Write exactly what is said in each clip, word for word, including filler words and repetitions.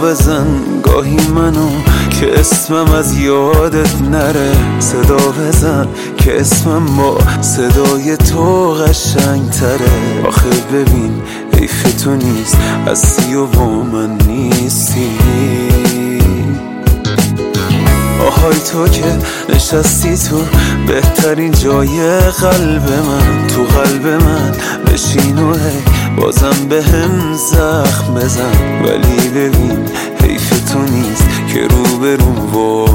بزن گاهی منو که اسمم از یادت نره، صدا بزن که اسمم با صدای تو قشنگ تره. آخه ببین حیف تو نیست هستی و با من نیستی. آهای تو که نشستی تو بهترین جای قلب من، تو قلب من بشین و هی بازم به هم زخم بزن. ولی ببین حیف تو نیست که رو به رو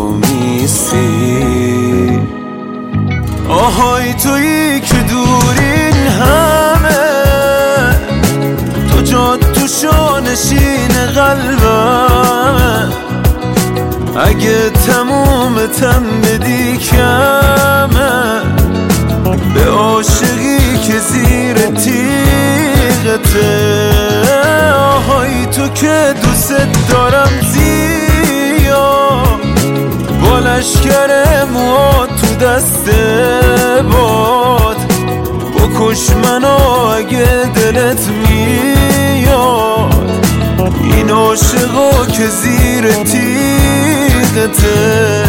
وامیستی. آهای تویی که دورین همه، تو جا تو شانشین قلبم، اگه تموم تم بدی کمه به عاشقی که زیر تیغته. آهای تو که دوست دارم زیاد، با لشکر موها تو دست باد، بکش منو اگه دلت میاد. این عاشقا که زیر تیغته.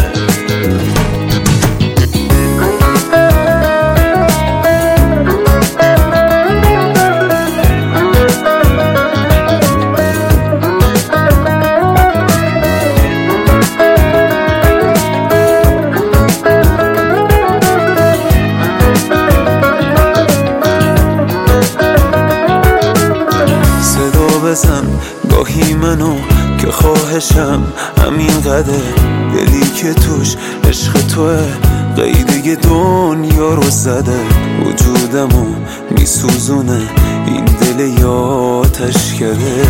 بزن گاهی منو که خواهشم همین قدر، دلی که توش عشق توه قیده دنیا رو زده. وجودمو میسوزونه این دل یاتش کرده.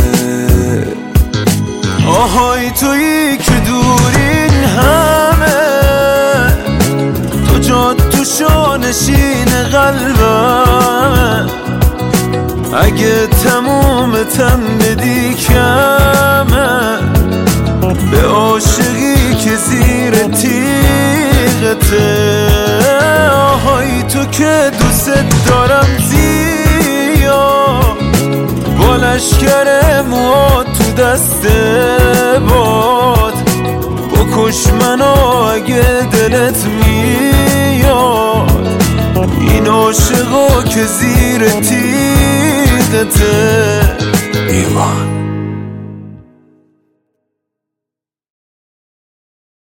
آهای تویی که دورین همه، تو جا تو شانشین قلبم، اگه تموم تم بدی کمه به عاشقی که زیر تیغته. آهای تو که دوست دارم زیاد، با لشکر موها تو دست باد، بکش منو اگه دلت میاد. این عاشقا که زیر تیغته. ایوان